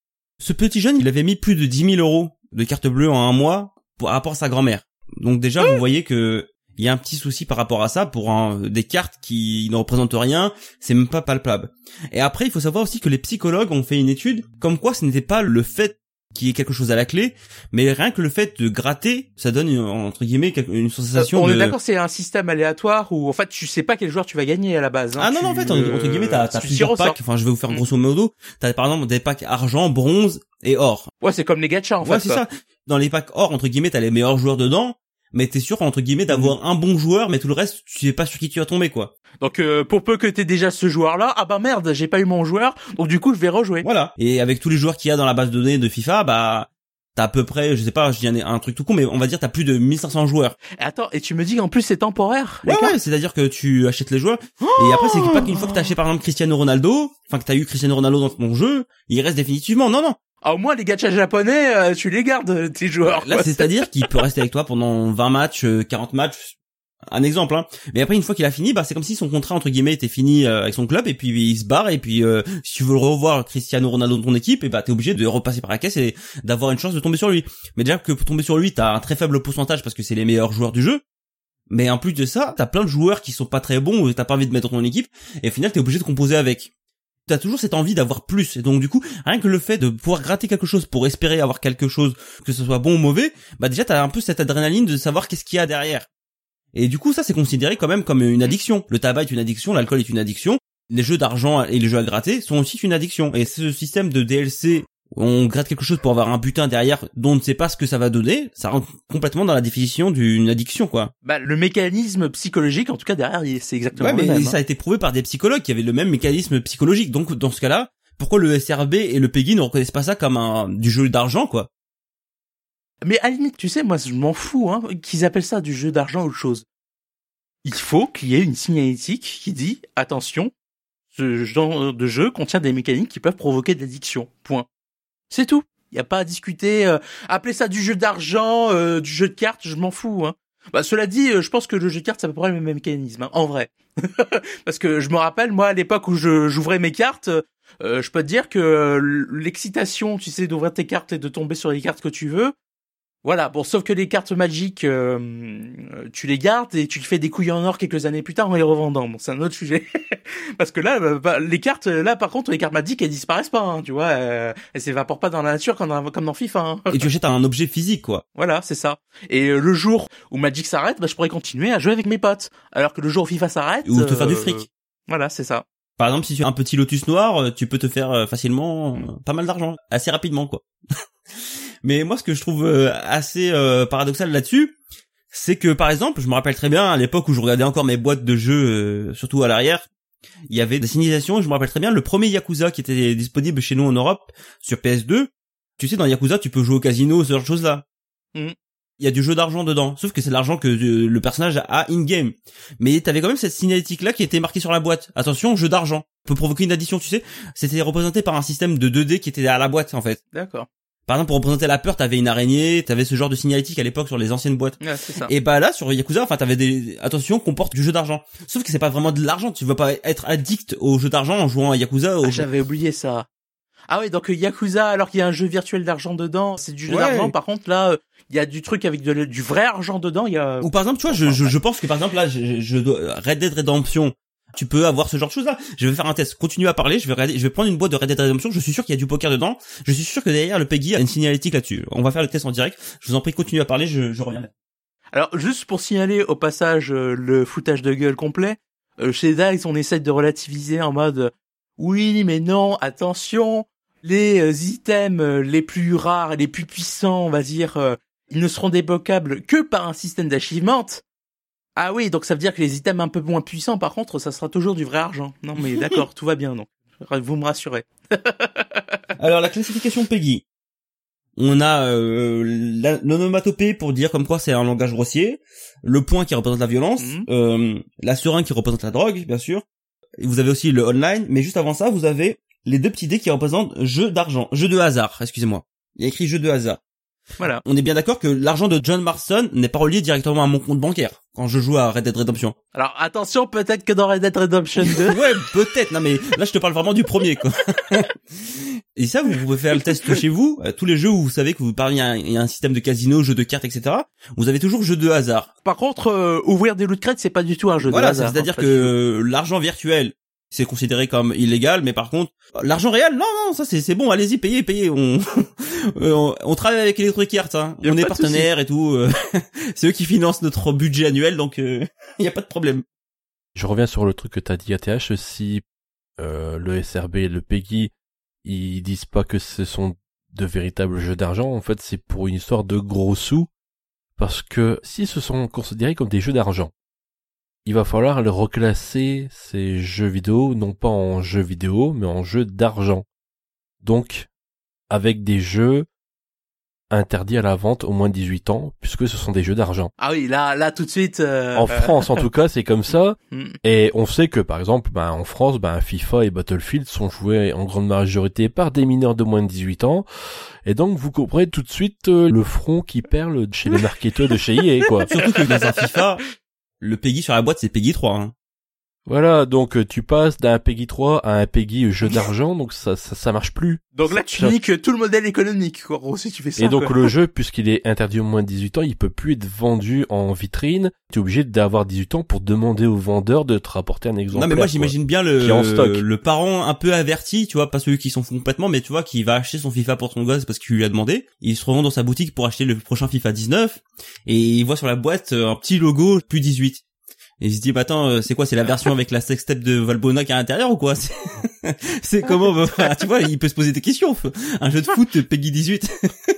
Ce petit jeune, il avait mis plus de 10 000 € de carte bleue en un mois par rapport à sa grand-mère. Donc déjà, vous voyez que il y a un petit souci par rapport à ça pour des cartes qui ne représentent rien, c'est même pas palpable. Et après, il faut savoir aussi que les psychologues ont fait une étude comme quoi ce n'était pas le fait qu'il y ait quelque chose à la clé, mais rien que le fait de gratter, ça donne entre guillemets une sensation on est d'accord, c'est un système aléatoire où en fait tu sais pas quel joueur tu vas gagner à la base. Hein, non, en fait, entre guillemets, t'as plusieurs packs. Enfin, je vais vous faire grosso modo. T'as par exemple des packs argent, bronze et or. Ouais, c'est comme les gachas en fait. Ouais, c'est ça. Dans les packs or, entre guillemets, t'as les meilleurs joueurs dedans, mais t'es sûr entre guillemets d'avoir un bon joueur, mais tout le reste, tu sais pas sur qui tu vas tomber, quoi. Donc pour peu que t'aies déjà ce joueur-là, ah bah merde, j'ai pas eu mon joueur, donc du coup je vais rejouer. Voilà. Et avec tous les joueurs qu'il y a dans la base de données de FIFA, bah t'as à peu près, je sais pas, je dis un truc tout con, mais on va dire t'as plus de 1500 joueurs. Attends, et tu me dis qu'en plus c'est temporaire? Ouais, c'est-à-dire que tu achètes les joueurs, et après c'est pas qu'une fois que t'as acheté par exemple Cristiano Ronaldo, enfin que t'as eu Cristiano Ronaldo dans ton jeu, il reste définitivement, non. Ah, au moins les gachas japonais, tu les gardes, tes joueurs. Là, c'est-à-dire qu'il peut rester avec toi pendant 20 matchs, 40 matchs, un exemple, hein. Mais après, une fois qu'il a fini, bah, c'est comme si son contrat, entre guillemets, était fini avec son club, et puis il se barre, et puis si tu veux revoir Cristiano Ronaldo dans ton équipe, et bah, t'es obligé de repasser par la caisse et d'avoir une chance de tomber sur lui. Mais déjà que pour tomber sur lui, t'as un très faible pourcentage parce que c'est les meilleurs joueurs du jeu. Mais en plus de ça, t'as plein de joueurs qui sont pas très bons, ou t'as pas envie de mettre dans ton équipe, et au final, t'es obligé de composer avec. T'as toujours cette envie d'avoir plus, et donc du coup, rien que le fait de pouvoir gratter quelque chose pour espérer avoir quelque chose, que ce soit bon ou mauvais, bah déjà t'as un peu cette adrénaline de savoir qu'est-ce qu'il y a derrière. Et du coup, ça c'est considéré quand même comme une addiction. Le tabac est une addiction, l'alcool est une addiction, les jeux d'argent et les jeux à gratter sont aussi une addiction. Et ce système de DLC on gratte quelque chose pour avoir un butin derrière dont on ne sait pas ce que ça va donner, ça rentre complètement dans la définition d'une addiction, quoi. Bah, le mécanisme psychologique, en tout cas, derrière, c'est exactement le mais même. ça a été prouvé par des psychologues qui avaient le même mécanisme psychologique. Donc, dans ce cas-là, pourquoi le SRB et le PEGI ne reconnaissent pas ça comme du jeu d'argent, quoi? Mais à la limite, tu sais, moi, je m'en fous, hein, qu'ils appellent ça du jeu d'argent ou autre chose. Il faut qu'il y ait une signalétique qui dit, attention, ce genre de jeu contient des mécaniques qui peuvent provoquer de l'addiction. Point. C'est tout. Il n'y a pas à discuter. Appeler ça du jeu d'argent, du jeu de cartes, je m'en fous. Hein. Bah, cela dit, je pense que le jeu de cartes, c'est à peu près le même mécanisme, hein, en vrai. Parce que je me rappelle, moi, à l'époque où j'ouvrais mes cartes, je peux te dire que l'excitation, tu sais, d'ouvrir tes cartes et de tomber sur les cartes que tu veux, voilà, bon, sauf que les cartes magiques, tu les gardes et tu fais des couilles en or quelques années plus tard en les revendant. Bon, c'est un autre sujet. Parce que là, les cartes, là, par contre, les cartes magiques, elles disparaissent pas, hein, tu vois. Elles s'évaporent pas dans la nature comme dans FIFA. Hein. Et tu achètes un objet physique, quoi. Voilà, c'est ça. Et le jour où Magic s'arrête, bah, je pourrais continuer à jouer avec mes potes. Alors que le jour où FIFA s'arrête... Ou te faire du fric. Voilà, c'est ça. Par exemple, si tu as un petit lotus noir, tu peux te faire facilement pas mal d'argent. Assez rapidement, quoi. Mais moi, ce que je trouve assez paradoxal là-dessus, c'est que, par exemple, je me rappelle très bien, à l'époque où je regardais encore mes boîtes de jeux, surtout à l'arrière, il y avait des signalisations, et je me rappelle très bien, le premier Yakuza qui était disponible chez nous en Europe, sur PS2, tu sais, dans Yakuza, tu peux jouer au casino, ce genre de choses-là. Il y a du jeu d'argent dedans, sauf que c'est l'argent que le personnage a in-game. Mais t'avais quand même cette signalétique-là qui était marquée sur la boîte. Attention, jeu d'argent. Peut provoquer une addition, tu sais. C'était représenté par un système de 2D qui était à la boîte, en fait. D'accord. Par exemple, pour représenter la peur, t'avais une araignée, t'avais ce genre de signalétique à l'époque sur les anciennes boîtes. Ouais, c'est ça. Et bah là, sur Yakuza, enfin, t'avais attention, comporte du jeu d'argent. Sauf que c'est pas vraiment de l'argent, tu vas pas être addict au jeu d'argent en jouant à Yakuza. J'avais oublié ça. Ah ouais, donc Yakuza, alors qu'il y a un jeu virtuel d'argent dedans, c'est du jeu d'argent. Par contre, là, il y a du truc avec du vrai argent dedans. Il y a. Ou par exemple, tu vois, je pense que par exemple là, Red Dead Redemption, tu peux avoir ce genre de choses là. Je vais faire un test. Continue à parler. Je vais prendre une boîte de Red Dead Redemption. Je suis sûr qu'il y a du poker dedans. Je suis sûr que derrière le PEGI a une signalétique là-dessus. On va faire le test en direct. Je vous en prie, continue à parler. Je reviens. Alors, juste pour signaler au passage le foutage de gueule complet, chez DICE, on essaie de relativiser en mode oui, mais non, attention, les items les plus rares et les plus puissants, on va dire, ils ne seront débloquables que par un système d'achievement. Ah oui, donc ça veut dire que les items un peu moins puissants, par contre, ça sera toujours du vrai argent. Non mais d'accord, tout va bien, donc vous me rassurez. Alors, la classification PEGI. On a l'onomatopée pour dire comme quoi c'est un langage grossier, le point qui représente la violence, la seringue qui représente la drogue, bien sûr. Et vous avez aussi le online, mais juste avant ça, vous avez les deux petits dés qui représentent jeu d'argent, jeu de hasard, excusez-moi. Il y a écrit jeu de hasard. Voilà. On est bien d'accord que l'argent de John Marston n'est pas relié directement à mon compte bancaire quand je joue à Red Dead Redemption. Alors attention, peut-être que dans Red Dead Redemption 2... Ouais, peut-être, non mais là je te parle vraiment du premier, quoi. Et ça, vous pouvez faire le test chez vous. Tous les jeux où vous savez que vous parlez, il y a un système de casino, jeu de cartes, etc. Vous avez toujours jeu de hasard. Par contre, ouvrir des loot crates, c'est pas du tout un jeu de hasard. Voilà, c'est-à-dire que l'argent virtuel, c'est considéré comme illégal, mais par contre, l'argent réel, non, ça c'est bon, allez-y, payez. On travaille avec Electronic Arts, hein. On est partenaires et tout. C'est eux qui financent notre budget annuel, donc il y a pas de problème. Je reviens sur le truc que t'as dit, ATH. Si le SRB et le PEGI, ils disent pas que ce sont de véritables jeux d'argent, en fait, c'est pour une histoire de gros sous, parce que si ce sont considérés comme des jeux d'argent, il va falloir le reclasser, ces jeux vidéo, non pas en jeux vidéo, mais en jeux d'argent. Donc, avec des jeux interdits à la vente au moins de 18 ans, puisque ce sont des jeux d'argent. Ah oui, là, tout de suite... En France, en tout cas, c'est comme ça. Et on sait que, par exemple, en France, FIFA et Battlefield sont joués en grande majorité par des mineurs de moins de 18 ans. Et donc, vous comprenez tout de suite le front qui perle chez les marketeurs de chez EA, quoi. Surtout que dans un FIFA... Le PEGI sur la boîte, c'est PEGI 3, hein. Voilà, donc tu passes d'un PEGI 3 à un PEGI jeu d'argent, donc ça marche plus. Donc là, tu niques tout le modèle économique, quoi, si tu fais ça. Et donc le jeu, puisqu'il est interdit au moins de 18 ans, il peut plus être vendu en vitrine. Tu es obligé d'avoir 18 ans pour demander au vendeur de te rapporter un exemplaire. Non mais moi j'imagine bien le parent un peu averti, tu vois, pas celui qui s'en fout complètement, mais tu vois, qui va acheter son FIFA pour son gosse parce qu'il lui a demandé. Il se rend dans sa boutique pour acheter le prochain FIFA 19 et il voit sur la boîte un petit logo plus 18. Et il se dit, bah attends, c'est quoi, c'est la version avec la sextape de Valbuena qui est à l'intérieur ou quoi? C'est comment, bah, tu vois, il peut se poser des questions. Un jeu de foot, Peggy 18.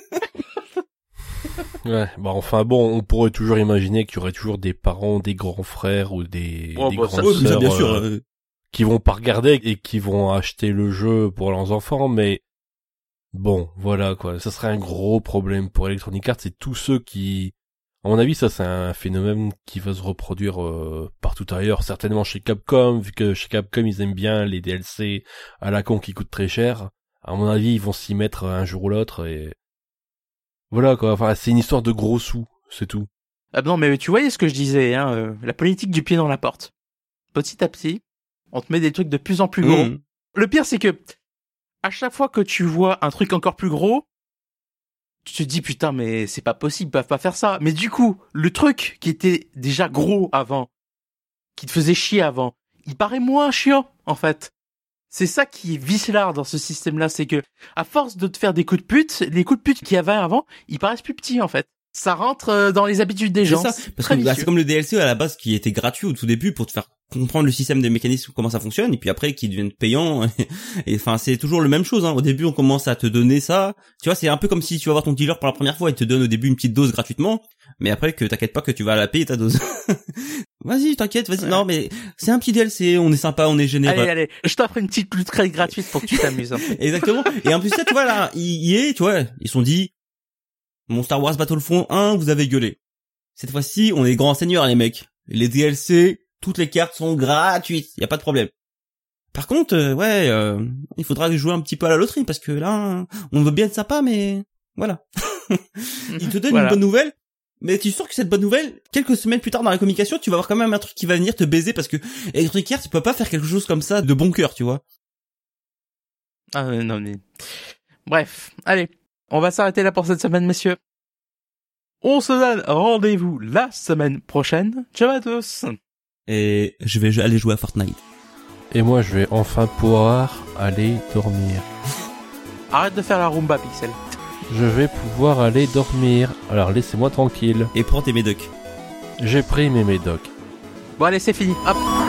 Ouais, bah enfin bon, on pourrait toujours imaginer qu'il y aurait toujours des parents, des grands frères ou des grandes sœurs bien sûr, qui vont pas regarder et qui vont acheter le jeu pour leurs enfants, mais bon, voilà quoi, ça serait un gros problème pour Electronic Arts et tous ceux qui... À mon avis, ça c'est un phénomène qui va se reproduire partout ailleurs, certainement chez Capcom, vu que chez Capcom ils aiment bien les DLC à la con qui coûtent très cher. À mon avis, ils vont s'y mettre un jour ou l'autre et voilà quoi. Enfin, c'est une histoire de gros sous, c'est tout. Ah non, mais tu voyais ce que je disais, hein, la politique du pied dans la porte. Petit à petit, on te met des trucs de plus en plus gros. Le pire, c'est que à chaque fois que tu vois un truc encore plus gros, tu te dis putain mais c'est pas possible, ils peuvent pas faire ça. Mais du coup, le truc qui était déjà gros avant, qui te faisait chier avant, il paraît moins chiant en fait. C'est ça qui est vicelard dans ce système-là, c'est que à force de te faire des coups de pute, les coups de pute qu'il y avait avant, ils paraissent plus petits en fait. Ça rentre dans les habitudes des gens. C'est ça, parce que c'est comme le DLC à la base qui était gratuit au tout début pour te faire comprendre le système des mécanismes, comment ça fonctionne, et puis après qui deviennent payants. Et enfin, c'est toujours la même chose, hein. Au début, on commence à te donner ça. Tu vois, c'est un peu comme si tu vas voir ton dealer pour la première fois, il te donne au début une petite dose gratuitement, mais après que t'inquiète pas que tu vas la payer ta dose. Vas-y, t'inquiète, vas-y. Non, mais c'est un petit DLC, on est sympa, on est généreux. Allez, je t'offre une petite lutrelle gratuite pour que tu t'amuses. Exactement. Et en plus, ça, tu vois, là, tu vois, ils se sont dit, mon Star Wars Battlefront 1, vous avez gueulé. Cette fois-ci, on est grands seigneurs, les mecs. Les DLC, toutes les cartes sont gratuites, y a pas de problème. Par contre, il faudra jouer un petit peu à la loterie, parce que là, on veut bien être sympa, mais voilà. Ils te donnent une bonne nouvelle, mais tu sens que cette bonne nouvelle, quelques semaines plus tard dans la communication, tu vas avoir quand même un truc qui va venir te baiser, parce que Electronic Arts, tu peux pas faire quelque chose comme ça de bon cœur, tu vois. Ah non, mais... Bref, allez. On va s'arrêter là pour cette semaine, messieurs. On se donne rendez-vous la semaine prochaine. Ciao à tous. Et je vais aller jouer à Fortnite. Et moi, je vais enfin pouvoir aller dormir. Arrête de faire la Roomba, Pixel. Je vais pouvoir aller dormir. Alors, laissez-moi tranquille. Et prends tes médocs. J'ai pris mes médocs. Bon, allez, c'est fini. Hop.